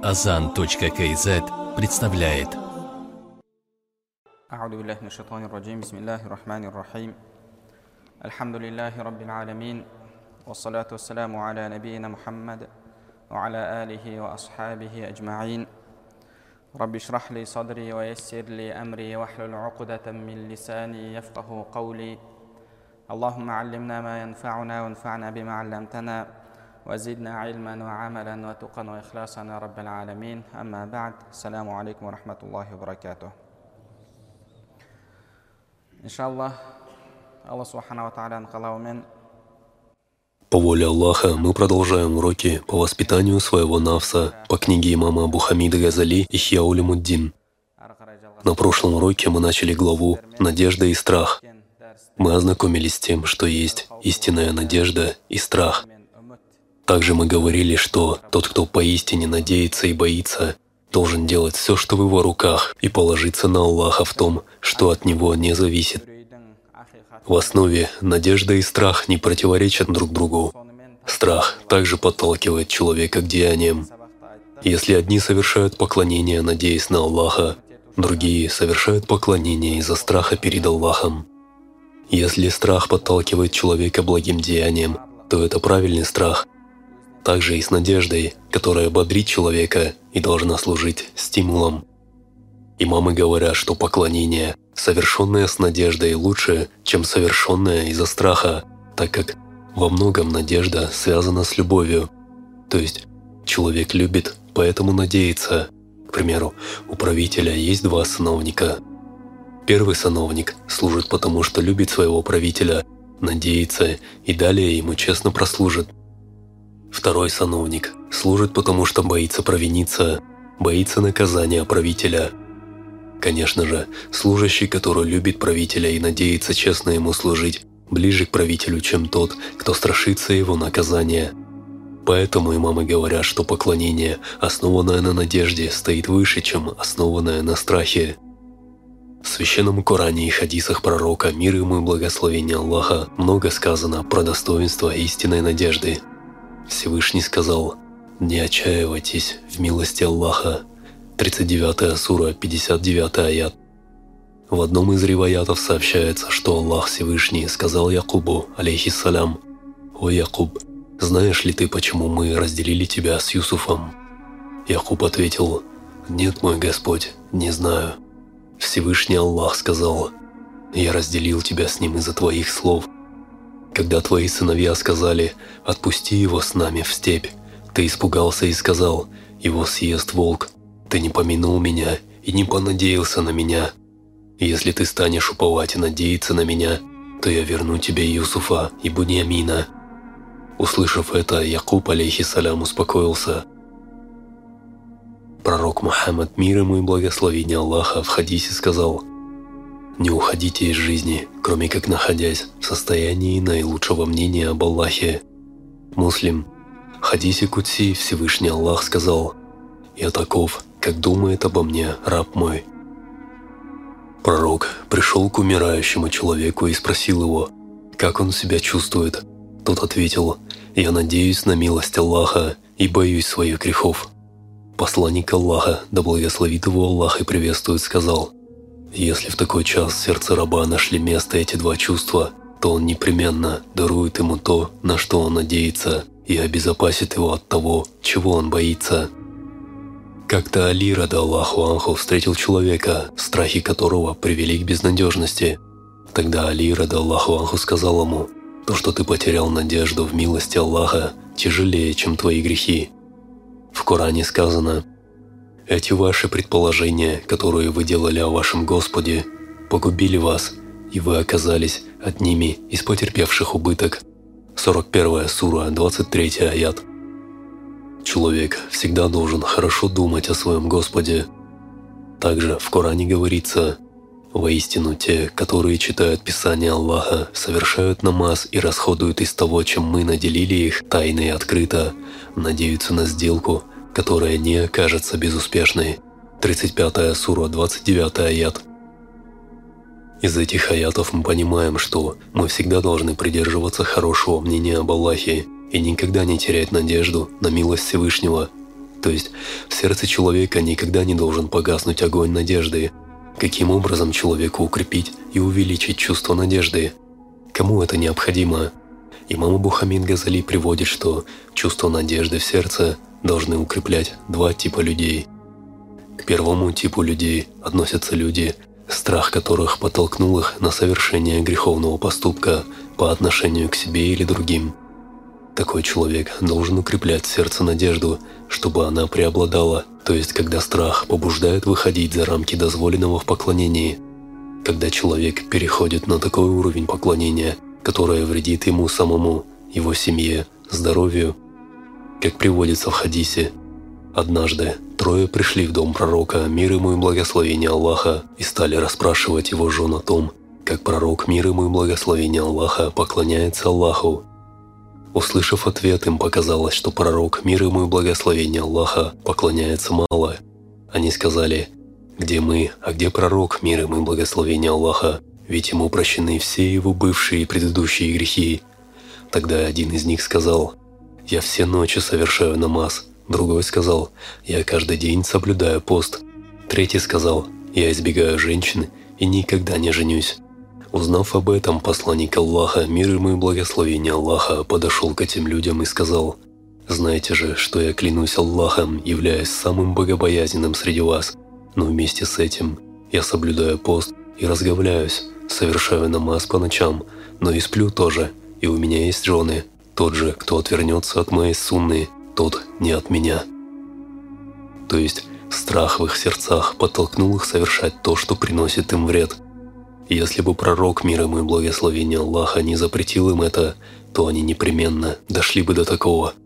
Azan.kz представляет. أعوذ بالله من الشيطان الرجيم بسم الله الرحمن الرحيم الحمد لله رب العالمين والصلاة والسلام على نبينا محمد وعلى آله وأصحابه أجمعين رب اشرح لي صدري ويسر لي أمري واحلل عقدة من لساني يفقه قولي اللهم علمنا ما ينفعنا وانفعنا بما علمتنا وزدنا علما وعملا وتقا وإخلاصا يا رب العالمين أما بعد السلام عليكم ورحمة الله وبركاته. Иншаллах, Аллах Субхану ва Тааляның қалауымен По воле Аллаха мы продолжаем уроки по воспитанию своего нафса по книге имама Абу Хамида Газали «Ихья Улумуддин». На прошлом уроке мы начали главу «Надежда и страх». Мы ознакомились с тем, что есть истинная надежда и страх. Также мы говорили, что тот, кто поистине надеется и боится, должен делать все, что в его руках, и положиться на Аллаха в том, что от него не зависит. В основе надежда и страх не противоречат друг другу. Страх также подталкивает человека к деяниям. Если одни совершают поклонение, надеясь на Аллаха, другие совершают поклонение из-за страха перед Аллахом. Если страх подталкивает человека к благим деяниям, то это правильный страх. Также и с надеждой, которая бодрит человека и должна служить стимулом. Имамы говорят, что поклонение, совершенное с надеждой, лучше, чем совершенное из-за страха, так как во многом надежда связана с любовью. То есть человек любит, поэтому надеется. К примеру, у правителя есть два сановника. Первый сановник служит потому, что любит своего правителя, надеется и далее ему честно прослужит. Второй сановник служит потому, что боится провиниться, боится наказания правителя. Конечно же, служащий, который любит правителя и надеется честно ему служить, ближе к правителю, чем тот, кто страшится его наказания. Поэтому имамы говорят, что поклонение, основанное на надежде, стоит выше, чем основанное на страхе. В Священном Коране и хадисах пророка, мир ему и благословение Аллаха, много сказано про достоинство истинной надежды. Всевышний сказал: «Не отчаивайтесь в милости Аллаха». 39 сура, 59 аят. В одном из риваятов сообщается, что Аллах Всевышний сказал Якубу, алейхиссалям: «О Якуб, знаешь ли ты, почему мы разделили тебя с Юсуфом?» Якуб ответил: «Нет, мой Господь, не знаю». Всевышний Аллах сказал: «Я разделил тебя с ним из-за твоих слов. Когда твои сыновья сказали: „Отпусти его с нами в степь“, ты испугался и сказал: „Его съест волк“. Ты не помянул меня и не понадеялся на меня. Если ты станешь уповать и надеяться на меня, то я верну тебе Юсуфа и Буньямина». Услышав это, Якуб, алейхиссалям, успокоился. Пророк Мухаммад, мир ему и благословение Аллаха, в хадисе сказал: «Не уходите из жизни, кроме как находясь в состоянии наилучшего мнения об Аллахе». Муслим. В хадисе Кудси Всевышний Аллах сказал: «Я таков, как думает обо мне раб мой». Пророк пришел к умирающему человеку и спросил его, как он себя чувствует. Тот ответил: «Я надеюсь на милость Аллаха и боюсь своих грехов». Посланник Аллаха, да благословит его Аллах и приветствует, сказал: «Если в такой час в сердце раба нашли место эти два чувства, то он непременно дарует ему то, на что он надеется, и обезопасит его от того, чего он боится». Как-то Али, рада Аллаху анху, встретил человека, страхи которого привели к безнадежности. Тогда Али, рада Аллаху анху, сказал ему: «То, что ты потерял надежду в милости Аллаха, тяжелее, чем твои грехи». В Коране сказано: «Эти ваши предположения, которые вы делали о вашем Господе, погубили вас, и вы оказались одними из потерпевших убыток». 41 сура, 23 аят. Человек всегда должен хорошо думать о своем Господе. Также в Коране говорится: «Воистину те, которые читают Писание Аллаха, совершают намаз и расходуют из того, чем мы наделили их, тайно и открыто, надеются на сделку, которая не окажется безуспешной». 35 сура, 29 аят. Из этих аятов мы понимаем, что мы всегда должны придерживаться хорошего мнения об Аллахе и никогда не терять надежду на милость Всевышнего. То есть в сердце человека никогда не должен погаснуть огонь надежды. Каким образом человеку укрепить и увеличить чувство надежды? Кому это необходимо? Имам Абу Хамид Газали приводит, что чувство надежды в сердце должны укреплять два типа людей. К первому типу людей относятся люди, страх которых подтолкнул их на совершение греховного поступка по отношению к себе или другим. Такой человек должен укреплять в сердце надежду, чтобы она преобладала, то есть когда страх побуждает выходить за рамки дозволенного в поклонении. Когда человек переходит на такой уровень поклонения, которое вредит ему самому, его семье, здоровью. Как приводится в хадисе, однажды 3 пришли в дом пророка, мир ему и благословение Аллаха, и стали расспрашивать его жен о том, как пророк, мир ему и благословение Аллаха, поклоняется Аллаху. Услышав ответ, им показалось, что пророк, мир ему и благословение Аллаха, поклоняется мало. Они сказали: «Где мы, а где пророк, мир ему и благословение Аллаха? Ведь ему прощены все его бывшие и предыдущие грехи». Тогда один из них сказал: «Я все ночи совершаю намаз». Другой сказал: «Я каждый день соблюдаю пост». Третий сказал: «Я избегаю женщин и никогда не женюсь». Узнав об этом, посланник Аллаха, мир ему и благословение Аллаха, подошел к этим людям и сказал: «Знаете же, что я клянусь Аллахом, являюсь самым богобоязненным среди вас, но вместе с этим я соблюдаю пост и разговляюсь, совершаю намаз по ночам, но и сплю тоже, и у меня есть жены. Тот же, кто отвернется от моей сунны, тот не от меня». То есть страх в их сердцах подтолкнул их совершать то, что приносит им вред. И если бы пророк, мир ему и благословение Аллаха, не запретил им это, то они непременно дошли бы до такого.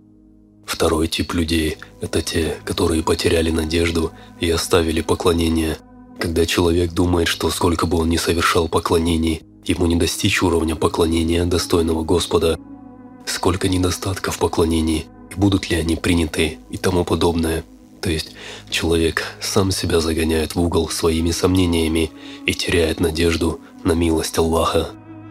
Второй тип людей – это те, которые потеряли надежду и оставили поклонение. Когда человек думает, что сколько бы он ни совершал поклонений, ему не достичь уровня поклонения достойного Господа, сколько недостатков поклонений, и будут ли они приняты и тому подобное. То есть человек сам себя загоняет в угол своими сомнениями и теряет надежду на милость Аллаха.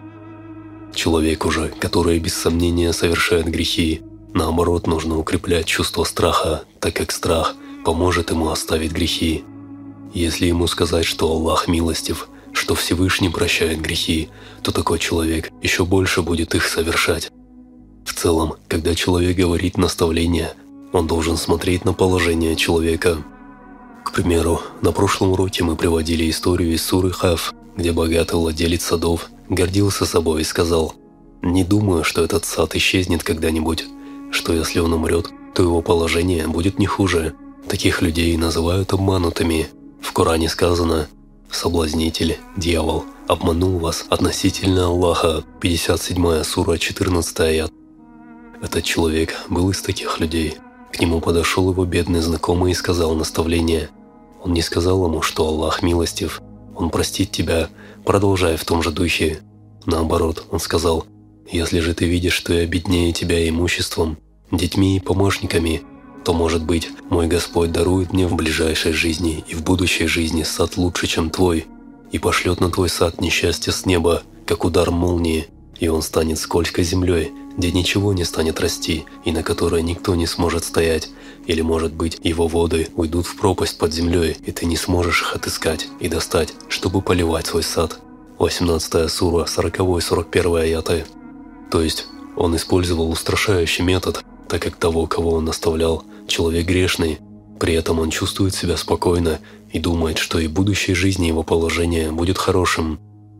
Человеку же, который без сомнения совершает грехи, наоборот, нужно укреплять чувство страха, так как страх поможет ему оставить грехи. Если ему сказать, что Аллах милостив, что Всевышний прощает грехи, то такой человек еще больше будет их совершать. В целом, когда человек говорит наставление, он должен смотреть на положение человека. К примеру, на прошлом уроке мы приводили историю из суры Хаф, где богатый владелец садов гордился собой и сказал: «Не думаю, что этот сад исчезнет когда-нибудь, что если он умрет, то его положение будет не хуже». Таких людей называют обманутыми. В Коране сказано: «Соблазнитель, дьявол, обманул вас относительно Аллаха». 57 сура, 14 аят. Этот человек был из таких людей. К нему подошел его бедный знакомый и сказал наставление. Он не сказал ему, что Аллах милостив, Он простит тебя, продолжай в том же духе. Наоборот, он сказал: «Если же ты видишь, что я беднее тебя имуществом, детьми и помощниками, то, может быть, мой Господь дарует мне в ближайшей жизни и в будущей жизни сад лучше, чем твой, и пошлет на твой сад несчастье с неба, как удар молнии, и он станет скользкой землей, где ничего не станет расти, и на которой никто не сможет стоять, или, может быть, его воды уйдут в пропасть под землей, и ты не сможешь их отыскать и достать, чтобы поливать свой сад». 18 сура, 40-41 аяты. То есть он использовал устрашающий метод, так как того, кого он наставлял, человек грешный. При этом он чувствует себя спокойно и думает, что и в будущей жизни его положение будет хорошим.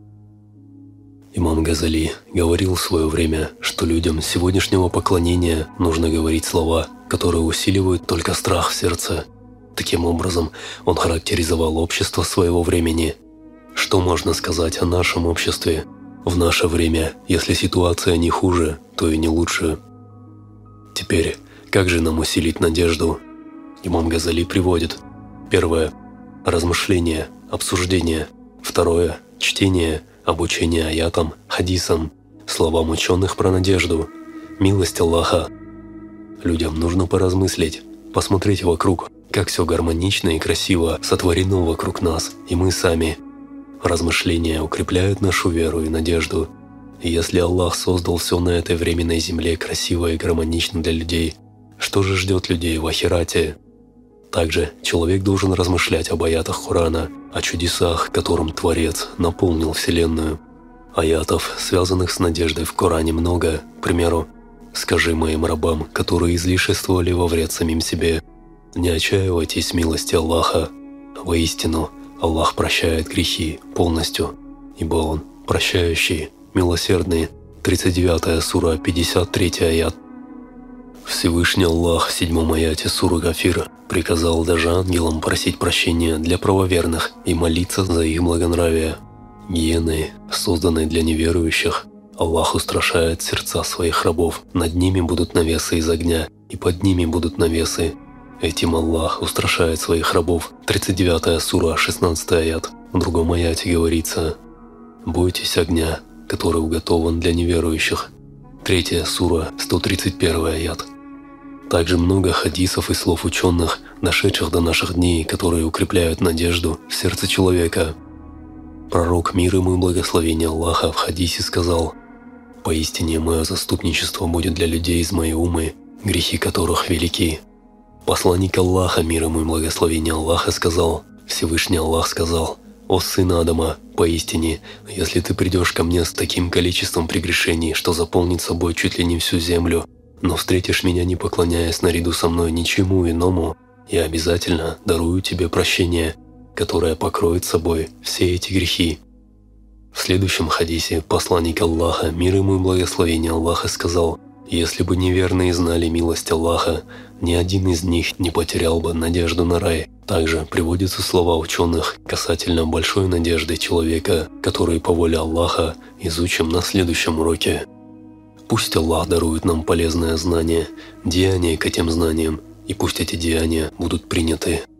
Имам Газали говорил в свое время, что людям сегодняшнего поклонения нужно говорить слова, которые усиливают только страх в сердце. Таким образом, он характеризовал общество своего времени. Что можно сказать о нашем обществе? В наше время, если ситуация не хуже, то и не лучше. Теперь, как же нам усилить надежду? Имам Газали приводит: первое – размышление, обсуждение. Второе – чтение, обучение аятам, хадисам, словам ученых про надежду, милость Аллаха. Людям нужно поразмыслить, посмотреть вокруг, как все гармонично и красиво сотворено вокруг нас, и мы сами. Размышления укрепляют нашу веру и надежду. И если Аллах создал все на этой временной земле красиво и гармонично для людей, что же ждет людей в ахирате. Также человек должен размышлять об аятах Корана, о чудесах, которым Творец наполнил Вселенную. Аятов, связанных с надеждой в Коране, много. К примеру, «Скажи моим рабам, которые излишествовали во вред самим себе, не отчаивайтесь милости Аллаха. Воистину, Аллах прощает грехи полностью, ибо Он прощающий, милосердный». 39 сура, 53 аят. Всевышний Аллах в 7 аяте суры Гафир приказал даже ангелам просить прощения для правоверных и молиться за их благонравие. Гиеной, созданной для неверующих, Аллах устрашает сердца своих рабов. Над ними будут навесы из огня, и под ними будут навесы. Этим Аллах устрашает своих рабов. 39 сура, 16 аят. В другом аяте говорится: «Бойтесь огня, который уготован для неверующих». 3 сура, 131 аят. Также много хадисов и слов ученых, дошедших до наших дней, которые укрепляют надежду в сердце человека. Пророк, мир ему и благословение Аллаха, в хадисе сказал: «Поистине мое заступничество будет для людей из моей уммы, грехи которых велики». Посланник Аллаха, мир ему и благословение Аллаха, сказал: «Всевышний Аллах сказал: «О сын Адама, поистине, если ты придешь ко мне с таким количеством прегрешений, что заполнит собой чуть ли не всю землю, но встретишь меня, не поклоняясь наряду со мной ничему иному, я обязательно дарую тебе прощение, которое покроет собой все эти грехи». В следующем хадисе посланник Аллаха, мир ему и благословение Аллаха, сказал: «Если бы неверные знали милость Аллаха, ни один из них не потерял бы надежду на рай». Также приводятся слова ученых касательно большой надежды человека, которые по воле Аллаха изучим на следующем уроке. Пусть Аллах дарует нам полезное знание, деяния к этим знаниям, и пусть эти деяния будут приняты.